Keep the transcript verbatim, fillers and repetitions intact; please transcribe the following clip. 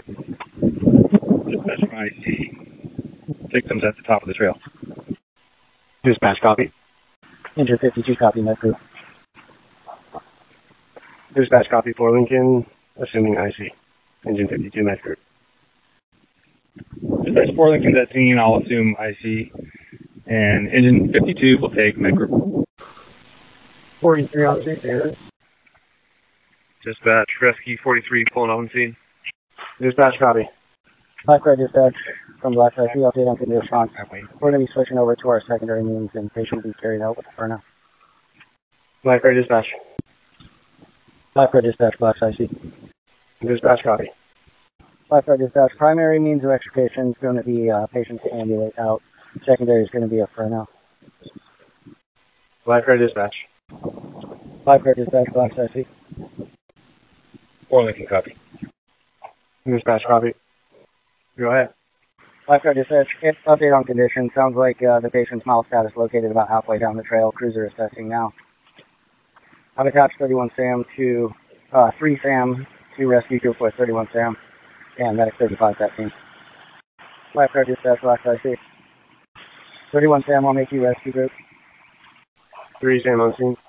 Dispatch I C. Victims at the top of the trail. Dispatch, copy. Engine fifty-two, copy, med crew. Dispatch, copy for Lincoln, assuming I C. Engine fifty-two, med crew. Dispatch four Lincoln's at scene, I'll assume I C. And engine fifty-two will take med crew. forty-three on scene, there. Dispatch, rescue forty-three, pulling on scene. Dispatch, copy. Blackfire dispatch from Blackfire, three update on the response. We're going to be switching over to our secondary means and patient will be carried out with for now. Blackfire dispatch. Blackfire dispatch, Black I C. Dispatch, copy. Blackfire dispatch, primary means of extrication is going to be uh, patients to ambulate out. Secondary is going to be a for now. Blackfire dispatch. Blackfire dispatch, Black I C. four Lincoln, copy. Dispatch, copy. Go ahead. Blackfire dispatch, update on condition. Sounds like uh, the patient's mouth status located about halfway down the trail. Cruiser assessing now. I've attached thirty-one SAM to uh, three SAM to rescue group with thirty-one SAM and medic thirty-five that team. Blackfire dispatch, Black I C. thirty-one SAM, I'll make you rescue group. Three SAM on scene.